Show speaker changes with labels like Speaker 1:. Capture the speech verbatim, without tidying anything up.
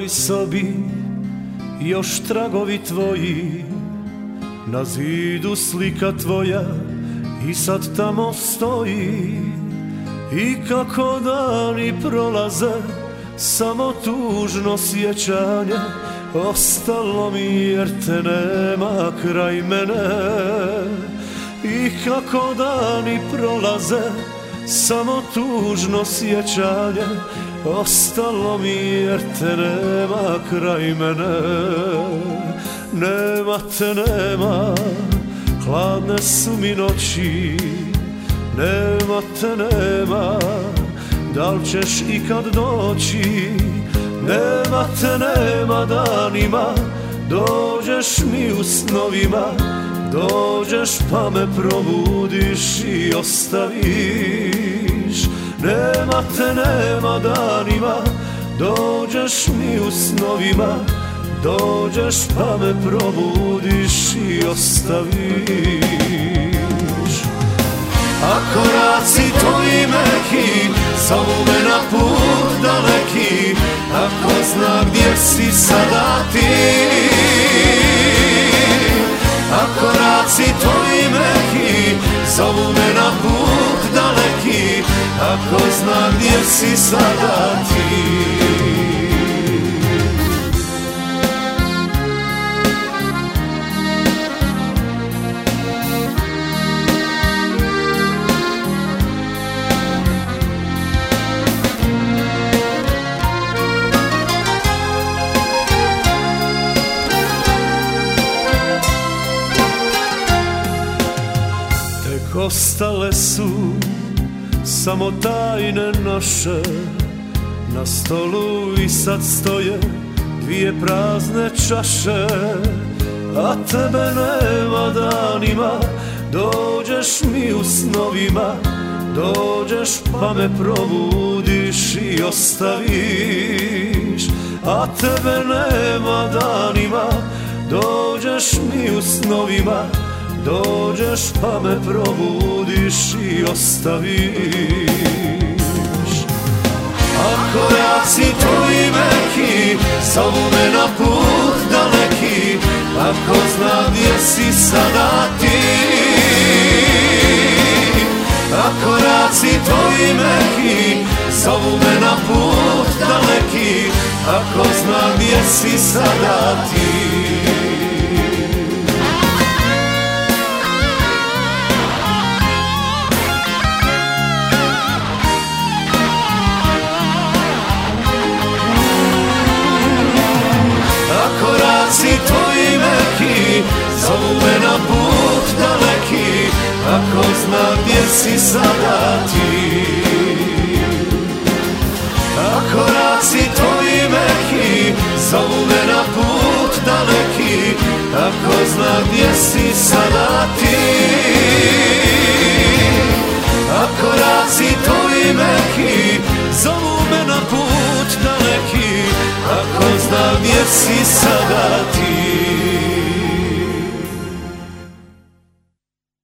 Speaker 1: mojoj sobi još tragovi tvoji, na zidu slika tvoja i sad tamo stoji. I kako dani prolaze, samo tužno sjećanje ostalo mi jer te nema kraj mene. I kako dani prolaze, samo tužno sjećanje ostalo mi jer te nema kraj mene. Nema te, nema, hladne su mi noći. Nema te, nema, da li ćeš ikad doći? Nema te, nema danima, dođeš mi u snovima, dođeš pa me probudiš i ostaviš. Nema te, nema danima, dođeš mi u snovima, dođeš pa me probudiš i ostaviš. A koraci tvoji meki zovu me na put daleki, ako zna gdje si sada ti. A koraci tvoji meki zovu me na put daleki, ako zna gdje si sada ti. Ostale su samo tajne naše, na stolu i sad stoje dvije prazne čaše. A tebe nema danima, dođeš mi u snovima, dođeš pa me probudiš i ostaviš. A tebe nema danima, dođeš mi u snovima, dođeš pa me probudiš i ostaviš. A koraci tvoji meki zovu me na put daleki, ako zna gdje si sada ti. A koraci tvoji meki zovu me na put daleki, ako zna gdje si sada ti. Koraci tvoji meki zovu me na put daleki, ako zna gdje si sada ti. A koraci tvoji meki zovu me na put daleki, ako zna gdje si sada ti. A koraci tvoji meki zovu me na put daleki, ako zna gdje si sada ti.